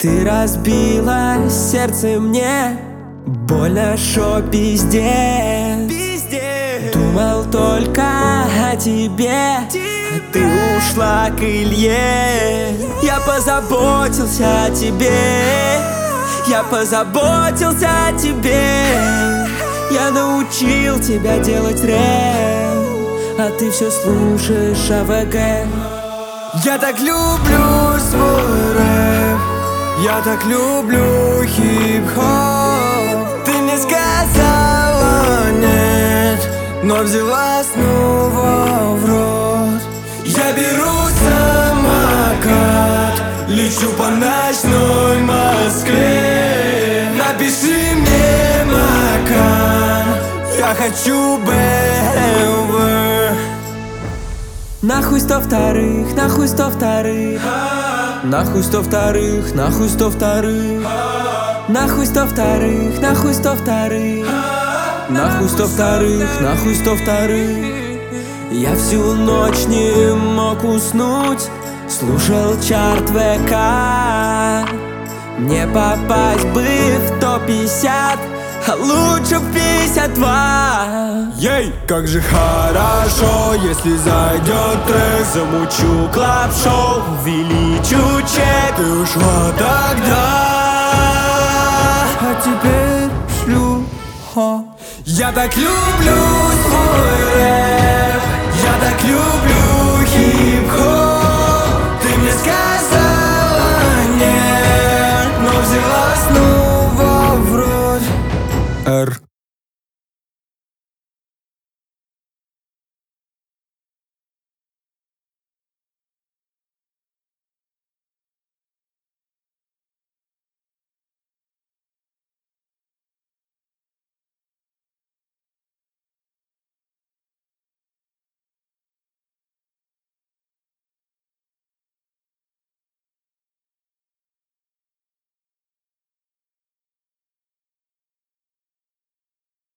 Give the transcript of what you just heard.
Ты разбила сердце мне, больно, шо пиздец. Думал только о тебе, а ты ушла к Илье. Я позаботился о тебе, я позаботился о тебе. Я научил тебя делать рэп, а ты все слушаешь АВГ. Я так люблю свой рэп, я так люблю хип-хоп. Ты мне сказала нет, но взяла снова в рот. Я беру самокат, лечу по ночной Москве. Напиши мне Макан, я хочу БМВ. Нахуй 102-х, нахуй 102-х, нахуй 102-х, нахуй 102-х, нахуй 102-х, нахуй 102-х, нахуй 102-х, нахуй 102-х. Я всю ночь не мог уснуть, слушал чарт ВК. Не попасть бы в топ-50, а лучше в 52. Ей, как же хорошо, если зайдет трек. Замучу клаб-шоу, увеличу чек. Ты ушла тогда, а теперь шлю. Я так люблю свой рэп, я так люблю хип-хоп.